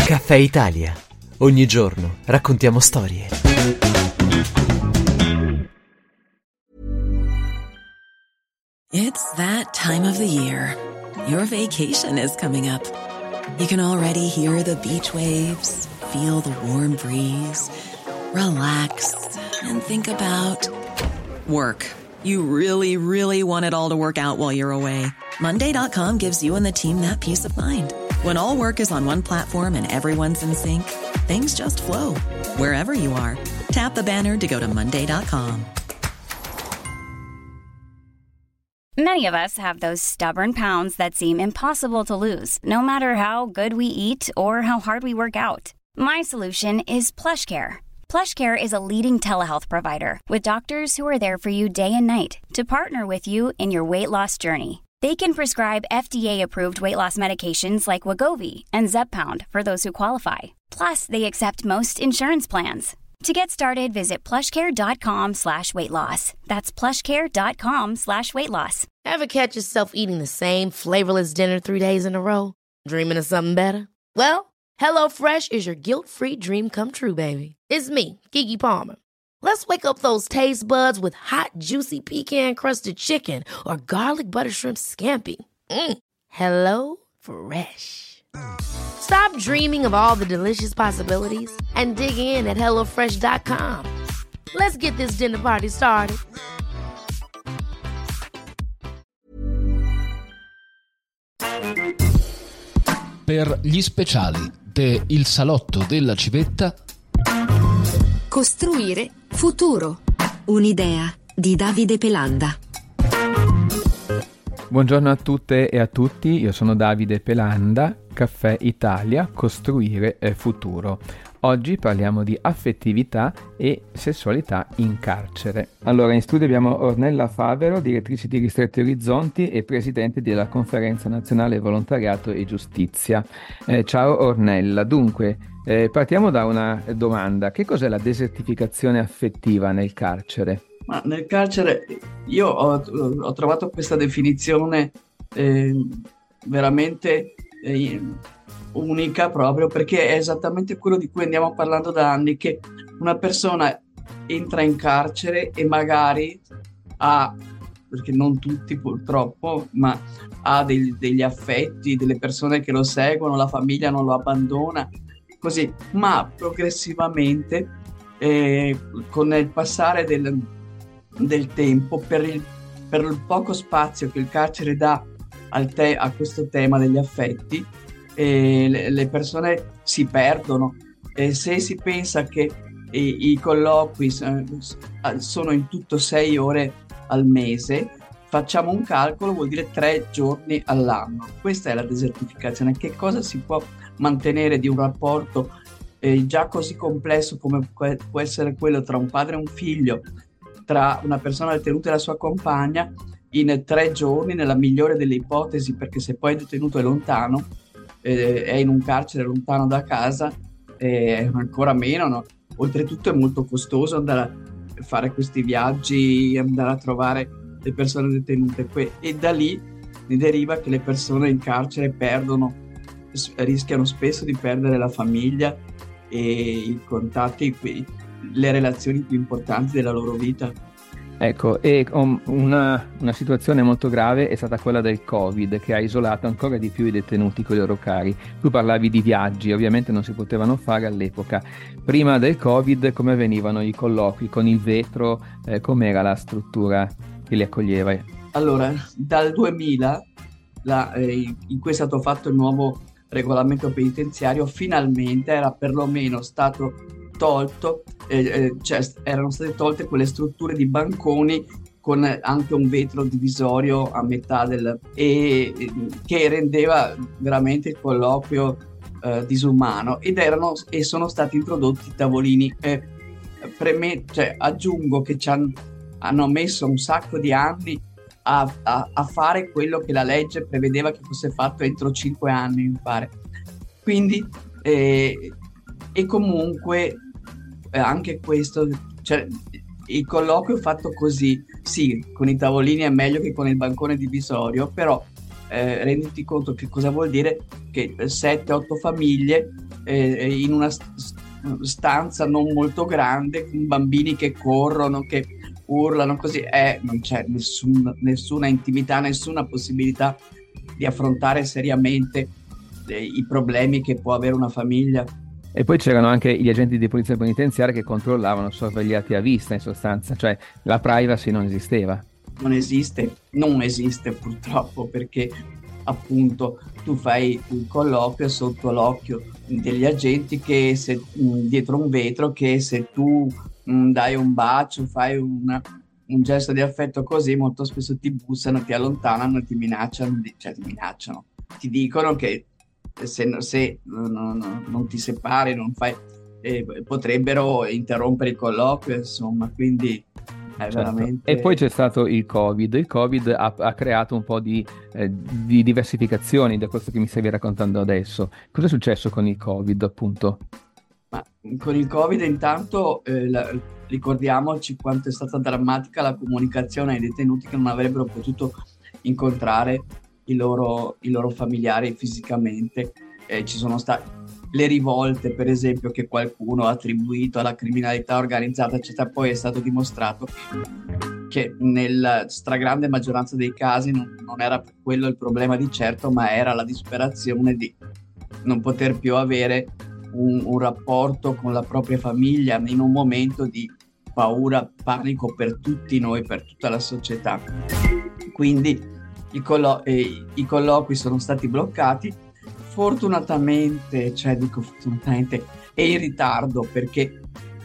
Caffè Italia. Ogni giorno raccontiamo storie. It's that time of the year. Your vacation is coming up. You can already hear the beach waves, feel the warm breeze, relax, and think about work. You really, really want it all to work out while you're away. Monday.com gives you and the team that peace of mind. When all work is on one platform and everyone's in sync, things just flow. Wherever you are, tap the banner to go to Monday.com. Many of us have those stubborn pounds that seem impossible to lose, no matter how good we eat or how hard we work out. My solution is PlushCare. PlushCare is a leading telehealth provider with doctors who are there for you day and night to partner with you in your weight loss journey. They can prescribe FDA-approved weight loss medications like Wegovy and Zepbound for those who qualify. Plus, they accept most insurance plans. To get started, visit plushcare.com/weightloss. That's plushcare.com/weightloss. Ever catch yourself eating the same flavorless dinner 3 days in a row? Dreaming of something better? Well, HelloFresh is your guilt-free dream come true, baby. It's me, Keke Palmer. Let's wake up those taste buds with hot, juicy pecan-crusted chicken or garlic butter shrimp scampi. Hello Fresh. Stop dreaming of all the delicious possibilities and dig in at HelloFresh.com. Let's get this dinner party started. Per gli speciali de Il Salotto della Civetta. Costruire futuro. Un'idea di Davide Pelanda. Buongiorno a tutte e a tutti, io sono Davide Pelanda, Caffè Italia, Costruire futuro. Oggi parliamo di affettività e sessualità in carcere. Allora, in studio abbiamo Ornella Favero, direttrice di Ristretti Orizzonti e presidente della Conferenza Nazionale Volontariato e Giustizia. Ciao Ornella, dunque partiamo da una domanda: che cos'è la desertificazione affettiva nel carcere? Ma nel carcere io ho trovato questa definizione veramente unica, proprio perché è esattamente quello di cui andiamo parlando da anni, che una persona entra in carcere e magari ha, perché non tutti purtroppo, ma ha degli affetti, delle persone che lo seguono, la famiglia non lo abbandona, così, ma progressivamente con il passare del tempo, per il poco spazio che il carcere dà a questo tema degli affetti, le persone si perdono. Se si pensa che i colloqui sono in tutto 6 ore al mese, facciamo un calcolo, vuol dire 3 giorni all'anno. Questa è la desertificazione. Che cosa si può mantenere di un rapporto già così complesso come può essere quello tra un padre e un figlio, tra una persona detenuta e la sua compagna, in 3 giorni, nella migliore delle ipotesi, perché se poi il detenuto è lontano, è in un carcere lontano da casa, ancora meno, no? Oltretutto è molto costoso andare a fare questi viaggi, andare a trovare le persone detenute, e da lì ne deriva che le persone in carcere rischiano spesso di perdere la famiglia e i contatti, le relazioni più importanti della loro vita. Ecco, e una situazione molto grave è stata quella del Covid, che ha isolato ancora di più i detenuti con i loro cari. Tu parlavi di viaggi, ovviamente non si potevano fare all'epoca. Prima del Covid come venivano i colloqui? Con il vetro, com'era la struttura che li accoglieva? Allora, dal 2000, in cui è stato fatto il nuovo regolamento penitenziario, finalmente era perlomeno stato tolto, erano state tolte quelle strutture di banconi con anche un vetro divisorio a metà che rendeva veramente il colloquio disumano, e sono stati introdotti tavolini. Aggiungo che hanno messo un sacco di anni a fare quello che la legge prevedeva che fosse fatto entro 5 anni, mi pare. Quindi e comunque anche questo, cioè, il colloquio fatto così, sì, con i tavolini è meglio che con il bancone divisorio, però renditi conto che cosa vuol dire che 7-8 famiglie in una stanza non molto grande, con bambini che corrono, che urlano così, non c'è nessuna intimità, nessuna possibilità di affrontare seriamente i problemi che può avere una famiglia. E poi c'erano anche gli agenti di polizia penitenziaria che controllavano sorvegliati a vista, in sostanza, cioè la privacy non esisteva. Non esiste purtroppo, perché appunto tu fai un colloquio sotto l'occhio degli agenti, che se dietro un vetro, che se tu dai un bacio, fai un gesto di affetto così, molto spesso ti bussano, ti allontanano e ti minacciano, ti dicono che se non ti separi, non fai, potrebbero interrompere il colloquio, insomma, quindi è veramente... E poi c'è stato il Covid ha creato un po' di diversificazioni da questo che mi stavi raccontando adesso. Cosa è successo con il Covid, appunto? Ma con il Covid intanto ricordiamoci quanto è stata drammatica la comunicazione ai detenuti che non avrebbero potuto incontrare i loro familiari fisicamente. Ci sono state le rivolte, per esempio, che qualcuno ha attribuito alla criminalità organizzata, eccetera. Poi è stato dimostrato che nella stragrande maggioranza dei casi non era quello il problema di certo, ma era la disperazione di non poter più avere un rapporto con la propria famiglia in un momento di paura, panico per tutti noi, per tutta la società. Quindi i colloqui sono stati bloccati, fortunatamente è in ritardo, perché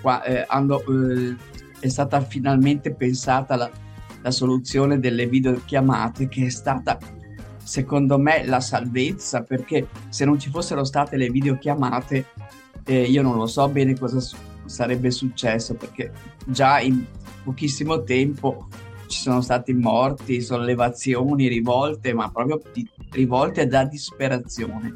è stata finalmente pensata la soluzione delle videochiamate, che è stata secondo me la salvezza, perché se non ci fossero state le videochiamate io non lo so bene cosa sarebbe successo, perché già in pochissimo tempo ci sono stati morti, sollevazioni, rivolte, ma proprio rivolte da disperazione.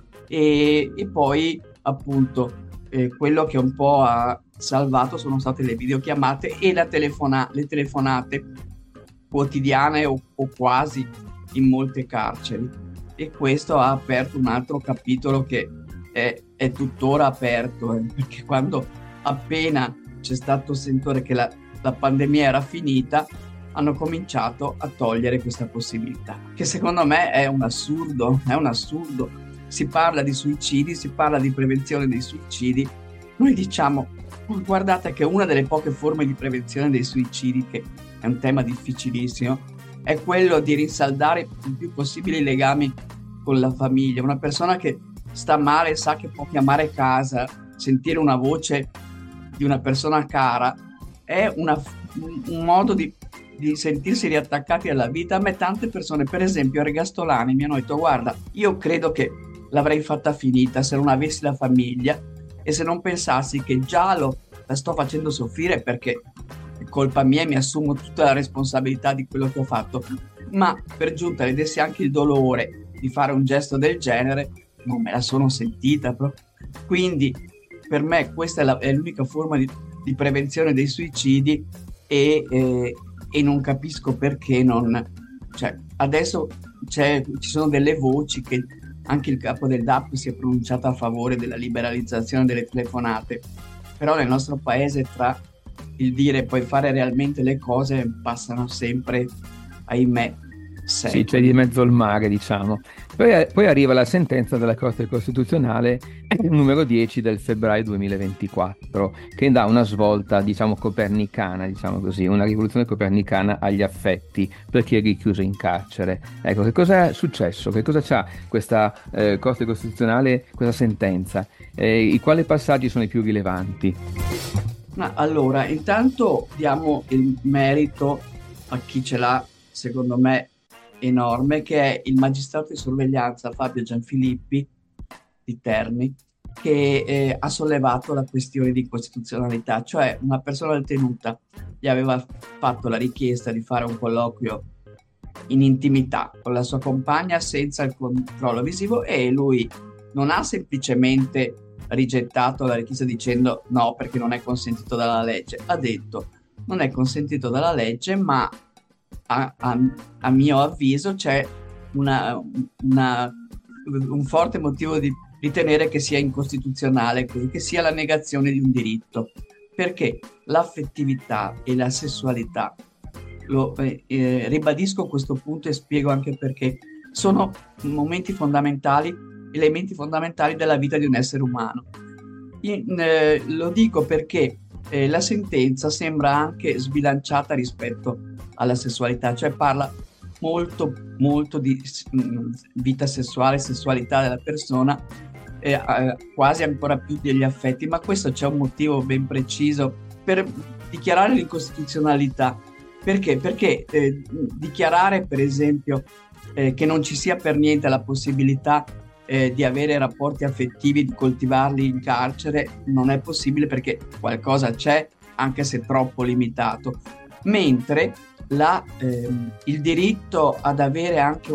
E poi appunto quello che un po' ha salvato sono state le videochiamate e le telefonate quotidiane o quasi in molte carceri, e questo ha aperto un altro capitolo che è tuttora aperto, perché quando appena c'è stato sentore che la pandemia era finita, hanno cominciato a togliere questa possibilità, che secondo me è un assurdo. Si parla di suicidi, si parla di prevenzione dei suicidi, noi diciamo guardate che una delle poche forme di prevenzione dei suicidi, che è un tema difficilissimo, è quello di rinsaldare il più possibile i legami con la famiglia. Una persona che sta male sa che può chiamare casa, sentire una voce di una persona cara, è un modo di sentirsi riattaccati alla vita. A me tante persone, per esempio Ergastolani, mi hanno detto: guarda, io credo che l'avrei fatta finita se non avessi la famiglia e se non pensassi che già la sto facendo soffrire, perché è colpa mia e mi assumo tutta la responsabilità di quello che ho fatto, ma per giunta le dessi anche il dolore di fare un gesto del genere, non me la sono sentita proprio. Quindi per me questa è l'unica forma di prevenzione dei suicidi, e non capisco perché adesso ci sono delle voci che anche il capo del DAP si è pronunciato a favore della liberalizzazione delle telefonate, però nel nostro paese tra il dire e poi fare realmente le cose passano sempre, ahimè, secoli. Sì, c'è di mezzo il mare, diciamo. Poi arriva la sentenza della Corte Costituzionale numero 10 del febbraio 2024, che dà una svolta, diciamo, copernicana, diciamo così, una rivoluzione copernicana agli affetti per chi è richiuso in carcere. Ecco, che cosa è successo? Che cosa c'ha questa Corte Costituzionale, questa sentenza? Quali passaggi sono i più rilevanti? Allora, intanto diamo il merito a chi ce l'ha, secondo me, enorme, che è il magistrato di sorveglianza Fabio Gianfilippi di Terni, che ha sollevato la questione di costituzionalità, cioè una persona detenuta gli aveva fatto la richiesta di fare un colloquio in intimità con la sua compagna senza il controllo visivo, e lui non ha semplicemente rigettato la richiesta dicendo no perché non è consentito dalla legge, ha detto non è consentito dalla legge, ma a mio avviso c'è un forte motivo di ritenere che sia incostituzionale, che sia la negazione di un diritto, perché l'affettività e la sessualità, ribadisco questo punto e spiego anche perché, sono momenti fondamentali, elementi fondamentali della vita di un essere umano. Lo dico perché la sentenza sembra anche sbilanciata rispetto alla sessualità, cioè parla molto di vita sessuale, sessualità della persona, quasi ancora più degli affetti, ma questo c'è un motivo ben preciso per dichiarare l'incostituzionalità. Perché? Perché dichiarare, per esempio, che non ci sia per niente la possibilità di avere rapporti affettivi, di coltivarli in carcere, non è possibile, perché qualcosa c'è, anche se troppo limitato. Mentre il diritto ad avere anche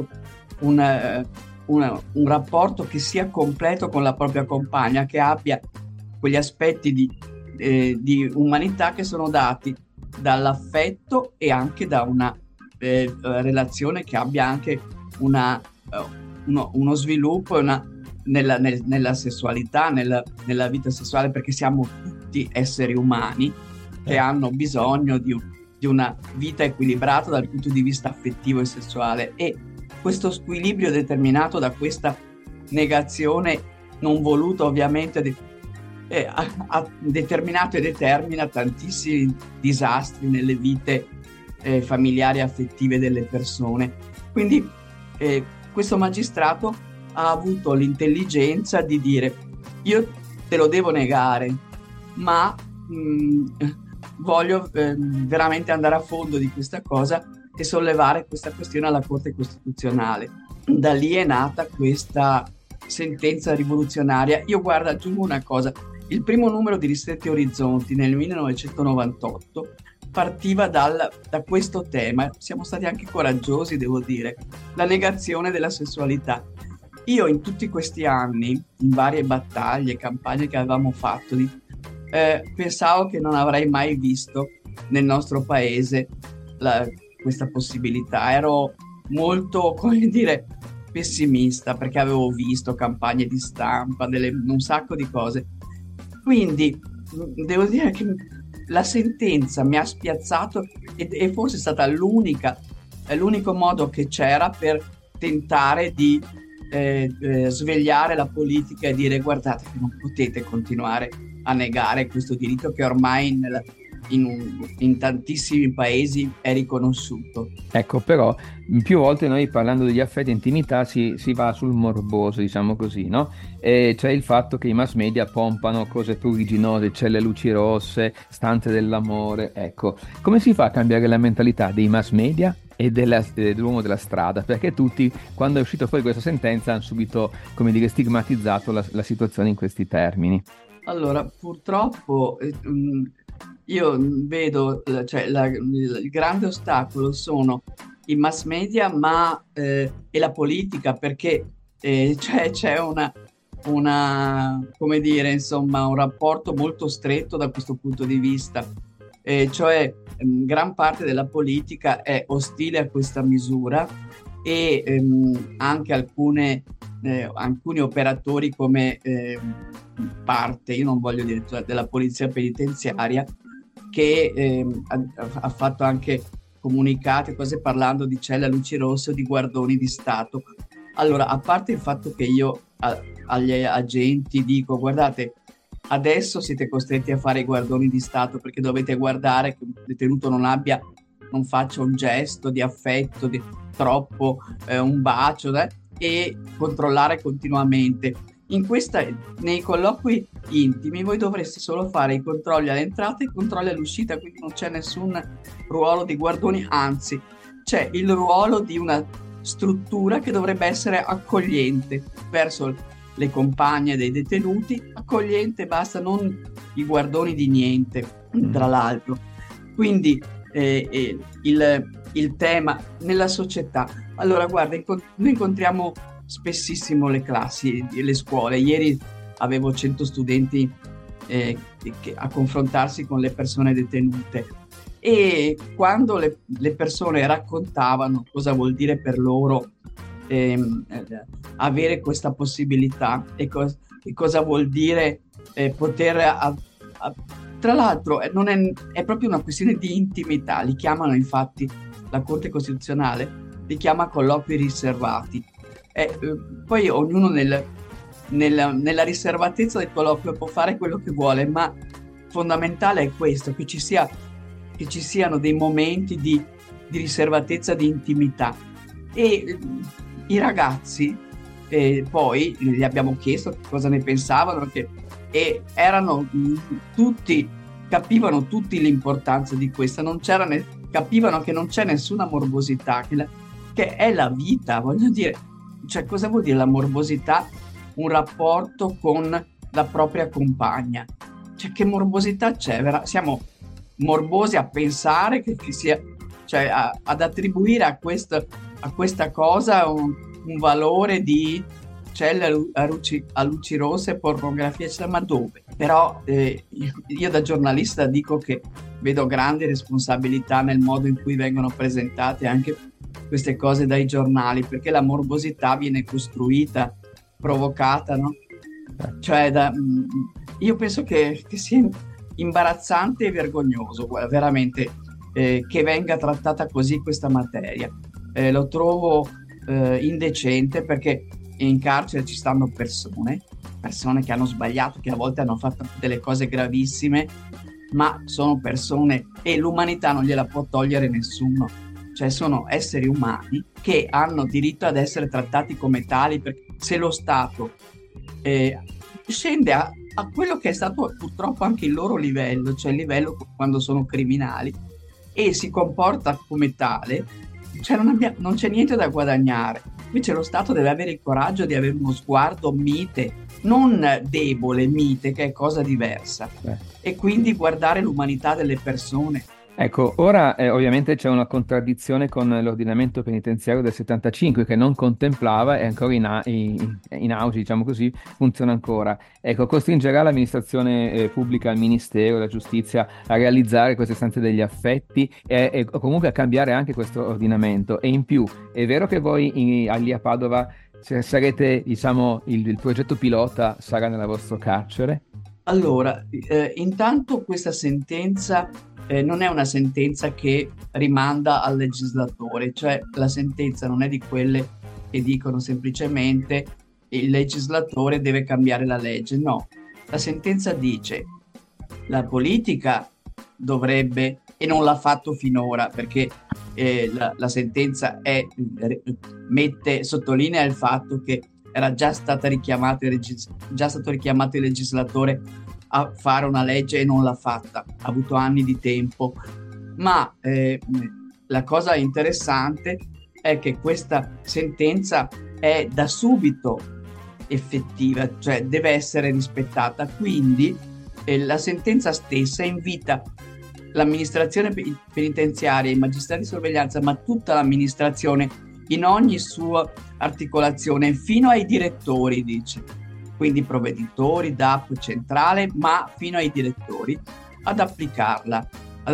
un rapporto che sia completo con la propria compagna, che abbia quegli aspetti di umanità che sono dati dall'affetto e anche da una relazione che abbia anche uno sviluppo nella sessualità, nella vita sessuale, perché siamo tutti esseri umani che hanno bisogno di una vita equilibrata dal punto di vista affettivo e sessuale, e questo squilibrio determinato da questa negazione non voluta ovviamente ha determinato e determina tantissimi disastri nelle vite familiari e affettive delle persone. Quindi questo magistrato ha avuto l'intelligenza di dire: io te lo devo negare, ma voglio veramente andare a fondo di questa cosa e sollevare questa questione alla Corte Costituzionale. Da lì è nata questa sentenza rivoluzionaria. Io, guarda, aggiungo una cosa: il primo numero di Ristretti Orizzonti nel 1908 partiva da questo tema. Siamo stati anche coraggiosi, devo dire, la negazione della sessualità. Io in tutti questi anni, in varie battaglie, campagne che avevamo fatto, pensavo che non avrei mai visto nel nostro paese questa possibilità. Ero molto, come dire, pessimista, perché avevo visto campagne di stampa, un sacco di cose. Quindi devo dire che la sentenza mi ha spiazzato e forse è stata l'unico modo che c'era per tentare di svegliare la politica e dire: guardate che non potete continuare a negare questo diritto che ormai in tantissimi paesi è riconosciuto. Ecco, però più volte noi, parlando degli affetti e intimità, si va sul morboso, diciamo così, no? E c'è il fatto che i mass media pompano cose pruriginose, c'è le luci rosse, stanze dell'amore. Ecco, come si fa a cambiare la mentalità dei mass media e dell'uomo della strada? Perché tutti, quando è uscito fuori questa sentenza, hanno subito, come dire, stigmatizzato la situazione in questi termini. Allora, purtroppo io vedo, cioè, il grande ostacolo sono i mass media, e la politica, perché c'è una come dire, insomma, un rapporto molto stretto da questo punto di vista. Cioè, gran parte della politica è ostile a questa misura, e anche alcuni operatori come parte, io non voglio dire della polizia penitenziaria, che ha fatto anche comunicati, cose parlando di celle a luci rosse o di guardoni di Stato. Allora, a parte il fatto che io agli agenti dico: guardate, adesso siete costretti a fare i guardoni di Stato perché dovete guardare che un detenuto non faccia un gesto di affetto, troppo un bacio, e controllare continuamente. Nei colloqui intimi voi dovreste solo fare i controlli all'entrata e i controlli all'uscita, quindi non c'è nessun ruolo di guardoni, anzi c'è il ruolo di una struttura che dovrebbe essere accogliente verso le compagne dei detenuti, accogliente, basta, non i guardoni di niente, tra l'altro. Quindi il tema nella società. Allora, guarda, noi incontriamo spessissimo le classi, le scuole. Ieri avevo 100 studenti a confrontarsi con le persone detenute, e quando le persone raccontavano cosa vuol dire per loro avere questa possibilità e cosa vuol dire poter... tra l'altro è proprio una questione di intimità, li chiamano infatti, la Corte Costituzionale li chiama colloqui riservati. Poi ognuno nella riservatezza del colloquio può fare quello che vuole, ma fondamentale è questo, che ci siano dei momenti di riservatezza, di intimità. E i ragazzi poi gli abbiamo chiesto cosa ne pensavano, e capivano tutti l'importanza di questa, capivano che non c'è nessuna morbosità, che è la vita, voglio dire, cioè cosa vuol dire la morbosità? Un rapporto con la propria compagna, cioè che morbosità c'è? Siamo morbosi a pensare che sia, cioè ad attribuire a questa cosa un valore di celle a luci rosse, pornografia, ma dove? Però io da giornalista dico che vedo grandi responsabilità nel modo in cui vengono presentate anche queste cose dai giornali, perché la morbosità viene costruita, provocata, no? Cioè io penso che sia imbarazzante e vergognoso, veramente, che venga trattata così questa materia. Lo trovo indecente, perché in carcere ci stanno persone che hanno sbagliato, che a volte hanno fatto delle cose gravissime, ma sono persone e l'umanità non gliela può togliere nessuno, cioè sono esseri umani che hanno diritto ad essere trattati come tali, perché se lo Stato scende a quello che è stato purtroppo anche il loro livello, cioè il livello quando sono criminali, e si comporta come tale, cioè non c'è niente da guadagnare. Invece lo Stato deve avere il coraggio di avere uno sguardo mite, non debole, mite, che è cosa diversa, e quindi guardare l'umanità delle persone. Ecco, ora ovviamente c'è una contraddizione con l'ordinamento penitenziario del 75 che non contemplava, è ancora in auge, diciamo così, funziona ancora. Ecco, costringerà l'amministrazione pubblica, il Ministero, la Giustizia a realizzare queste istanze degli affetti e comunque a cambiare anche questo ordinamento. E in più, è vero che voi lì a Padova sarete, diciamo, il progetto pilota sarà nella vostra carcere? Allora, intanto questa sentenza non è una sentenza che rimanda al legislatore, cioè la sentenza non è di quelle che dicono semplicemente il legislatore deve cambiare la legge, no. La sentenza dice la politica dovrebbe, e non l'ha fatto finora, perché la sentenza sottolinea il fatto che era già stato richiamato il legislatore a fare una legge e non l'ha fatta, ha avuto anni di tempo, ma la cosa interessante è che questa sentenza è da subito effettiva, cioè deve essere rispettata, quindi la sentenza stessa invita l'amministrazione penitenziaria, i magistrati di sorveglianza, ma tutta l'amministrazione in ogni sua articolazione, fino ai direttori, dice, quindi provveditori, DAP centrale, ma fino ai direttori, ad applicarla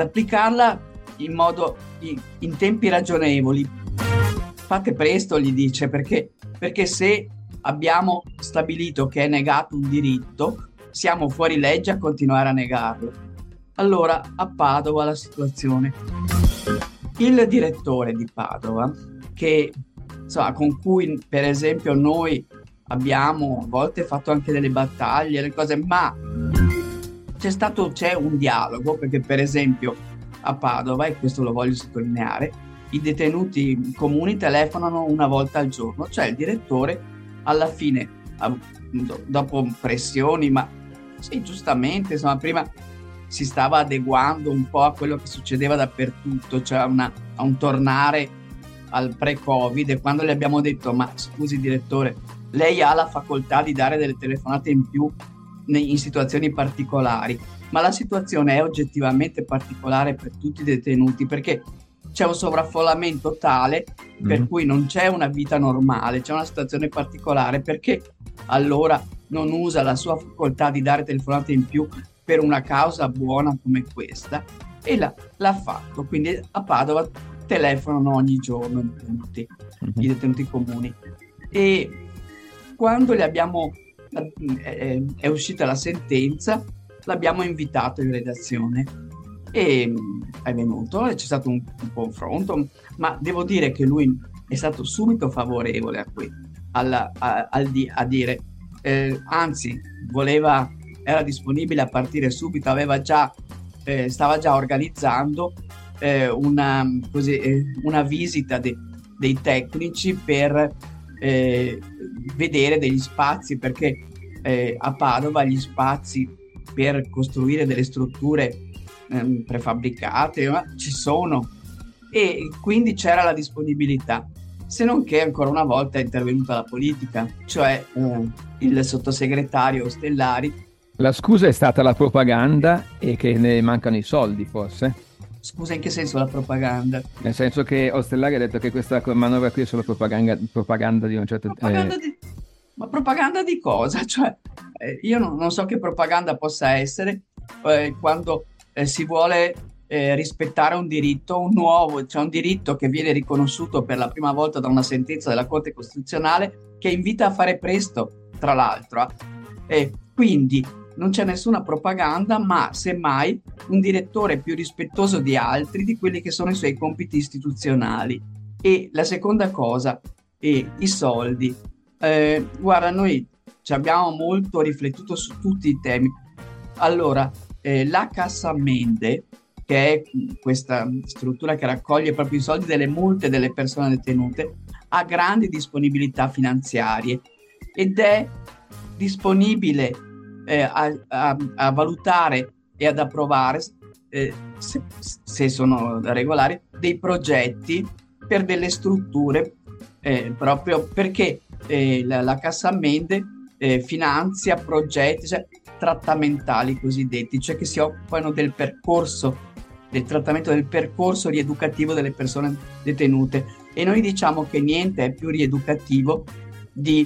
in tempi ragionevoli. Fate presto, gli dice, perché se abbiamo stabilito che è negato un diritto, siamo fuori legge a continuare a negarlo. Allora, a Padova la situazione. Il direttore di Padova, con cui per esempio noi abbiamo a volte fatto anche delle battaglie, le cose, ma c'è un dialogo, perché per esempio a Padova, e questo lo voglio sottolineare, i detenuti comuni telefonano una volta al giorno, cioè il direttore alla fine, dopo pressioni, ma sì, giustamente, insomma, prima si stava adeguando un po' a quello che succedeva dappertutto, cioè a un tornare al pre-Covid, e quando gli abbiamo detto ma scusi direttore, lei ha la facoltà di dare delle telefonate in più in situazioni particolari, ma la situazione è oggettivamente particolare per tutti i detenuti, perché c'è un sovraffollamento tale per cui non c'è una vita normale, c'è una situazione particolare, perché allora non usa la sua facoltà di dare telefonate in più per una causa buona come questa, e l'ha fatto. Quindi a Padova telefonano ogni giorno i detenuti comuni. E quando è uscita la sentenza, l'abbiamo invitato in redazione e è venuto e c'è stato un confronto, ma devo dire che lui è stato subito favorevole a dire, anzi era disponibile a partire subito, stava già organizzando una visita dei tecnici per vedere degli spazi, perché a Padova gli spazi per costruire delle strutture prefabbricate ci sono, e quindi c'era la disponibilità, se non che ancora una volta è intervenuta la politica, cioè il sottosegretario Ostellari. La scusa è stata la propaganda e che ne mancano i soldi, forse? Scusa, in che senso la propaganda? Nel senso che Ostellari ha detto che questa manovra qui è solo propaganda di un certo... Ma propaganda di cosa? Cioè, io non so che propaganda possa essere quando si vuole rispettare un diritto, un diritto che viene riconosciuto per la prima volta da una sentenza della Corte Costituzionale che invita a fare presto, tra l'altro. Quindi non c'è nessuna propaganda, ma semmai un direttore più rispettoso di altri, di quelli che sono i suoi compiti istituzionali. E la seconda cosa, i soldi. Guarda, noi ci abbiamo molto riflettuto su tutti i temi. Allora, la Cassa Ammende, che è questa struttura che raccoglie proprio i soldi delle multe delle persone detenute, ha grandi disponibilità finanziarie ed è disponibile a valutare e ad approvare, se sono regolari, dei progetti per delle strutture, proprio perché la Cassa Ammende finanzia progetti trattamentali cosiddetti, cioè che si occupano del trattamento del percorso rieducativo delle persone detenute, e noi diciamo che niente è più rieducativo di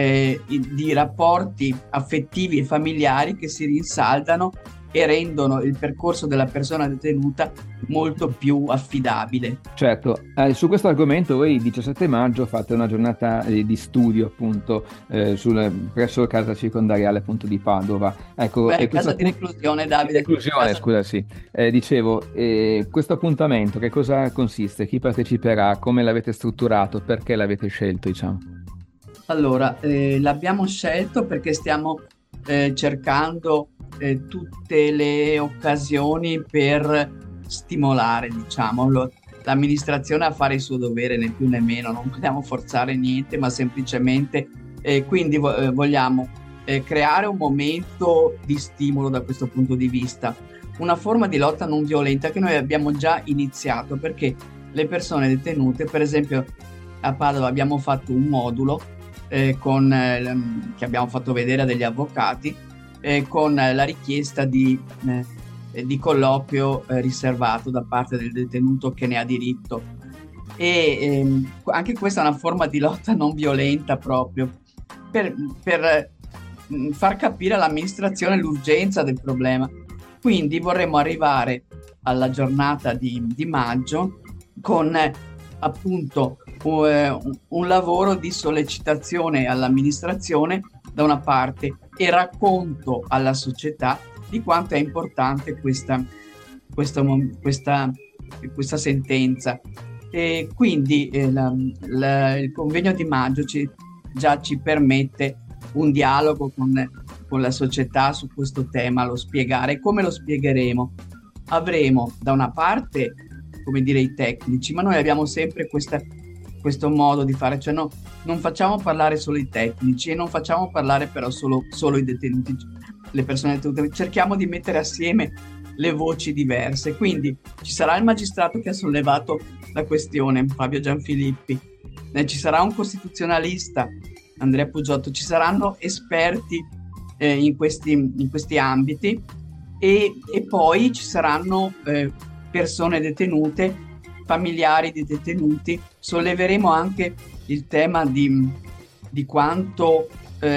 rapporti affettivi e familiari che si rinsaldano e rendono il percorso della persona detenuta molto più affidabile. Certo, su questo argomento voi il 17 maggio fate una giornata di studio appunto presso casa circondariale appunto di Padova. Ecco, casa di reclusione, Davide. Reclusione, scusa, sì. Dicevo, questo appuntamento che cosa consiste? Chi parteciperà? Come l'avete strutturato? Perché l'avete scelto, diciamo? Allora, l'abbiamo scelto perché stiamo cercando tutte le occasioni per stimolare, diciamo, l'amministrazione a fare il suo dovere, né più né meno. Non vogliamo forzare niente, ma semplicemente quindi vogliamo creare un momento di stimolo da questo punto di vista, una forma di lotta non violenta che noi abbiamo già iniziato, perché le persone detenute, per esempio a Padova abbiamo fatto un modulo che abbiamo fatto vedere a degli avvocati, con la richiesta di colloquio riservato da parte del detenuto che ne ha diritto, e anche questa è una forma di lotta non violenta, proprio per far capire all'amministrazione l'urgenza del problema. Quindi vorremmo arrivare alla giornata di maggio con appunto un lavoro di sollecitazione all'amministrazione da una parte e racconto alla società di quanto è importante questa sentenza. E quindi il convegno di maggio già ci permette un dialogo con la società su questo tema, lo spiegare. Come lo spiegheremo? Avremo da una parte, come dire, i tecnici, ma noi abbiamo sempre questo modo di fare, cioè non facciamo parlare solo i tecnici e non facciamo parlare però solo i detenuti, le persone detenute, cerchiamo di mettere assieme le voci diverse. Quindi ci sarà il magistrato che ha sollevato la questione, Fabio Gianfilippi, ci sarà un costituzionalista, Andrea Puggiotto, ci saranno esperti in questi ambiti, e poi ci saranno persone detenute, familiari di detenuti. Solleveremo anche il tema di quanto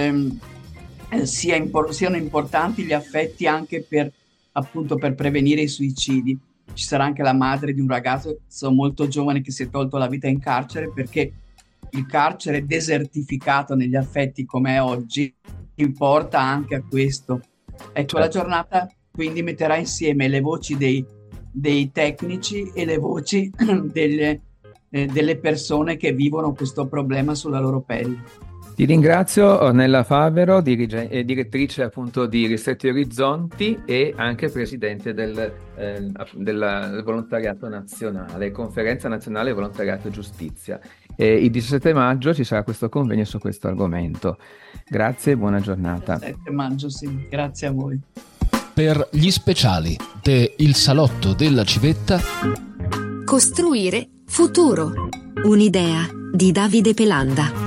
siano importanti gli affetti anche per prevenire i suicidi. Ci sarà anche la madre di un ragazzo molto giovane che si è tolto la vita in carcere perché il carcere desertificato negli affetti come è oggi porta anche a questo. Ecco, la giornata quindi metterà insieme le voci dei tecnici e le voci delle persone che vivono questo problema sulla loro pelle. Ti ringrazio Ornella Favero, direttrice appunto di Ristretti Orizzonti e anche presidente del Volontariato Nazionale, Conferenza Nazionale Volontariato Giustizia. Il 17 maggio ci sarà questo convegno su questo argomento. Grazie e buona giornata. Il 17 maggio, sì, grazie a voi. Per gli speciali de Il Salotto della Civetta, Costruire futuro. Un'idea di Davide Pelanda.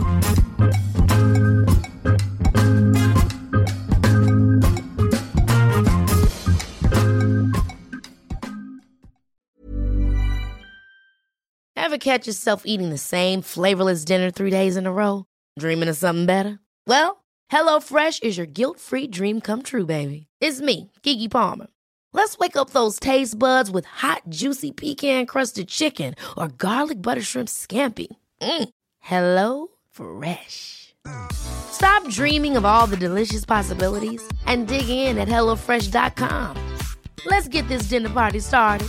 Ever catch yourself eating the same flavorless dinner 3 days in a row? Dreaming of something better? Well, HelloFresh is your guilt-free dream come true, baby. It's me, Keke Palmer. Let's wake up those taste buds with hot, juicy pecan-crusted chicken or garlic butter shrimp scampi. Hello Fresh. Stop dreaming of all the delicious possibilities and dig in at HelloFresh.com. Let's get this dinner party started.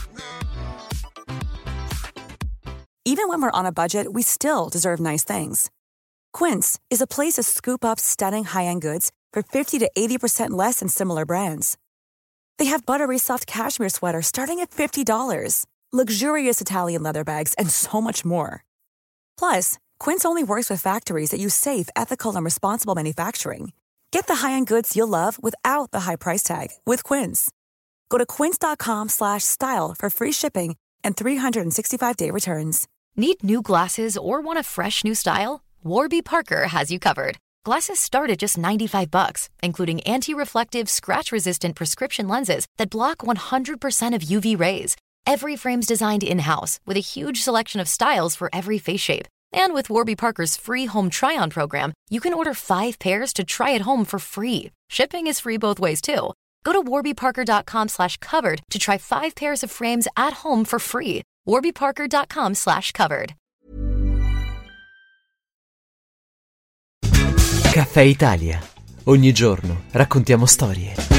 Even when we're on a budget, we still deserve nice things. Quince is a place to scoop up stunning high-end goods for 50 to 80% less than similar brands. They have buttery soft cashmere sweaters starting at $50, luxurious Italian leather bags, and so much more. Plus, Quince only works with factories that use safe, ethical, and responsible manufacturing. Get the high-end goods you'll love without the high price tag with Quince. Go to quince.com/style for free shipping and 365-day returns. Need new glasses or want a fresh new style? Warby Parker has you covered. Glasses start at just $95, including anti-reflective, scratch-resistant prescription lenses that block 100% of UV rays. Every frame's designed in-house with a huge selection of styles for every face shape. And with Warby Parker's free home try-on program, you can order 5 pairs to try at home for free. Shipping is free both ways, too. Go to warbyparker.com/covered to try 5 pairs of frames at home for free. warbyparker.com/covered. Caffè Italia. Ogni giorno raccontiamo storie.